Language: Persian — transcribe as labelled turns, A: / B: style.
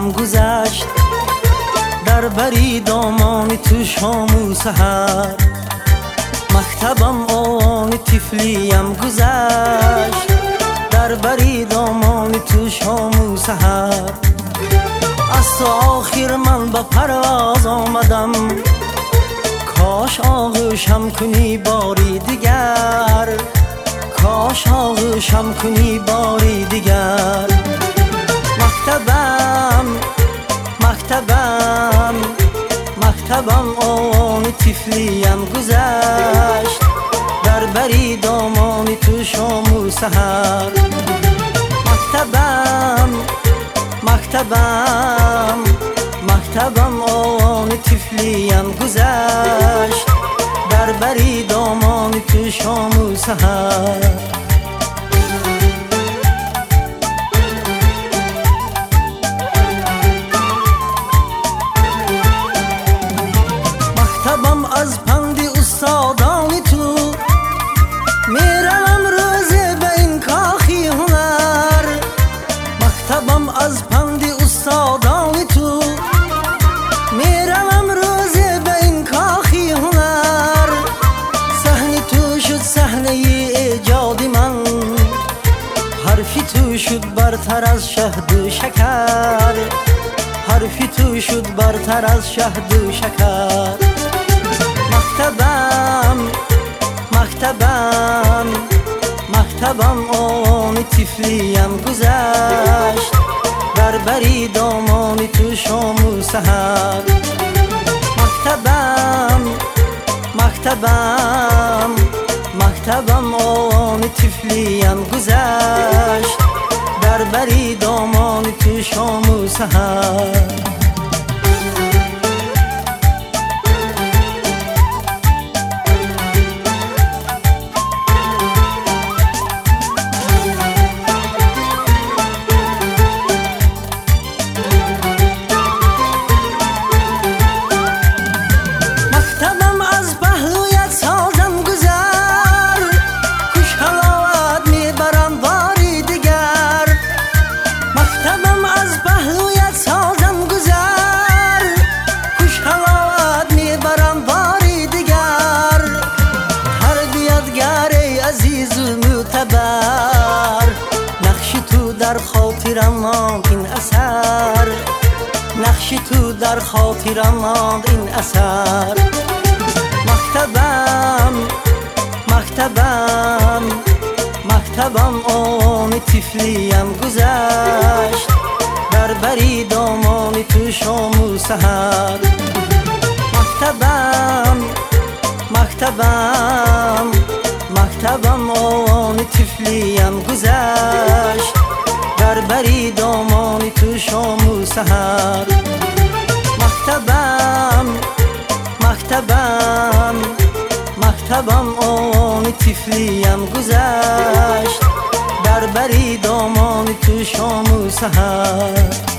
A: تفلیم گذشت، در بری دامان تو شام و سحر. مکتبم آن تفلیم گذشت، در بری دامان تو شام و سحر. از تو آخر من به پرواز آمدم، کاش آغوشم کنی باری دیگر، کاش آغوشم کنی باری دیگر. مکتبم مکتبم مکتبم آن تفلیم گذشت، در بری دامان تو شام و سحر. مکتبم مکتبم مکتبم آن تفلیم گذشت، در بری دامان تو شام و سحر. مکتبم از پند استادان تو، میروم روزه به این کاخی هنر. مکتبم از پند استادان تو، میروم روزه به این کاخی هنر. صحنه تو شد صحنه ایجاد من، حرفی تو شد برتر از شهد و شکر، حرفی تو شد برتر از شهد و شکر. مکتبم مکتبم مکتبم آن تفلیم گذشت، در بری دامان تو شام و سحر. مکتبم مکتبم مکتبم آن تفلیم گذشت، در بری دامان تو شام و سحر. نقش تو در خاطرم ماند این اثر، نقش تو در خاطرم ماند این اثر. مکتبم مکتبم مکتبم آن تفلیم گذشت، در بری دامان تو شام و سحر. مکتبم مکتبم مکتبم آن تفلیم گذشت، در بری دامان تو شام و سحر. مکتبم مکتبم مکتبم آن تفلیم گذشت، در بری دامان تو شام و سحر.